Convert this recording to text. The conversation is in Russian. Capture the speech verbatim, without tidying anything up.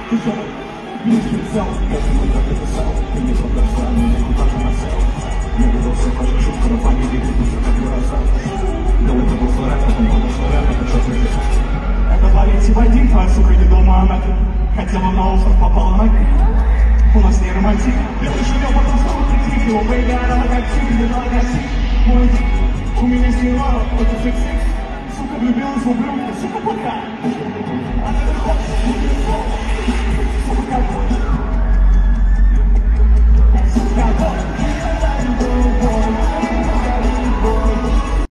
Ты что, видишь прицел? Я думаю, как ты писал. Ты мне продолжал, меня куда-то нацел. Я выдался ваша шутка, но память и грибуся как глаза. Да это был рэп, это был рэп, это что ты писал? Это Валенсий Вадим, твоя сука не дома, она хотела на остров, попала на крик. У нас не романтик. Я шумел, потом снова прикрик его, бэйга, она логотип, не логотип. Мой дик, у меня сняла, это секс-секс. Сука влюбилась в ублюдка, сука пока.